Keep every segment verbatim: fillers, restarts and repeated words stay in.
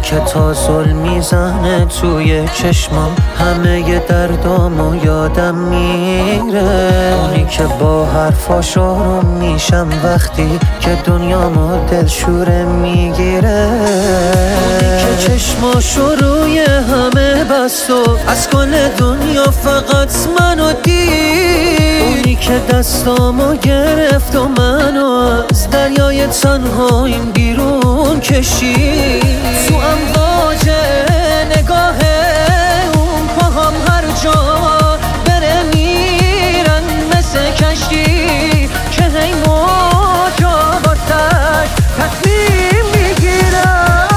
که تا ظلم میزنه توی چشمام، همه ی دردامو یادم میره. اونی که با حرفاش آروم میشم وقتی که دنیامو دلشوره میگیره. اونی که چشماشو روی همه بست و از کل دنیا فقط منو دید. اونی که دستامو گرفت و منو از دریای تنهاییم بیرون کشید. تو امواج نگاه اون پاهم هر جا بره میرن مثل کشتی که هی موجا واسش تصمیم میگیرن.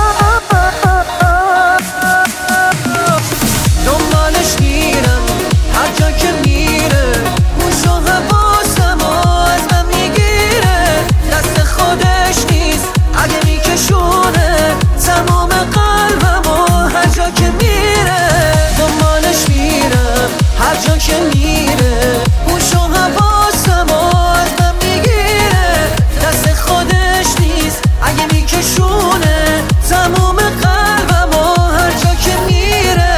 دنبالش میرم هر جا که میره، موشو حواسم از من میگیره. دست خودش نیست اگه میکشونه تمام قلبمو هر جا که میره. دنبالش میرم هر جا که میره، موشو حواسم از من میگیره. دست خودش نیست اگه میکشونه تمام قلبمو هر جا که میره.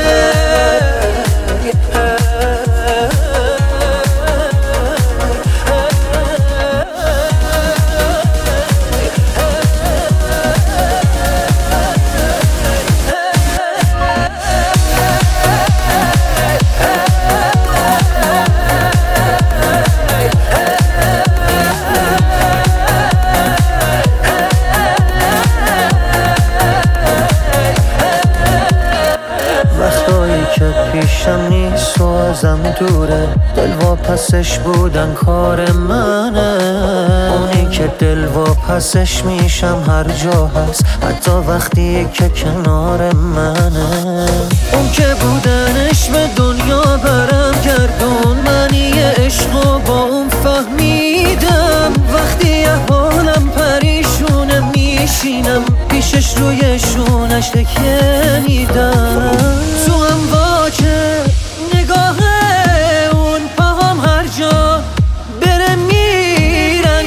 وقتایی که پیشم نیست و ازم دوره، دل واپسش بودن کار منه. اونی که دل واپسش میشم هر جا هست، حتی وقتی که کنار منه. اون که بودنش به دنیا برم گردون، منی عشقو با اون فهمیدم. وقتی احوالم پریشونه میشینم پیشش روی شونش تکیه میدم. تو امواج نگاه اون پاهم هر جا بره میرن.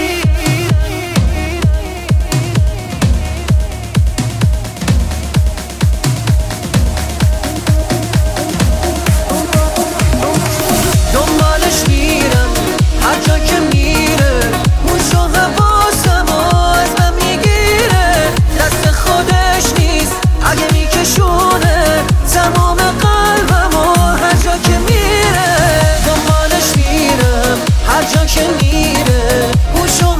دنبالش میرم هر جا که میره، موشو حواسم از من میگیره. دست خودش نیست اگه میکشونه تمام قلبمو هر جا که میره. دنبالش میرم هر جا که میره، موشو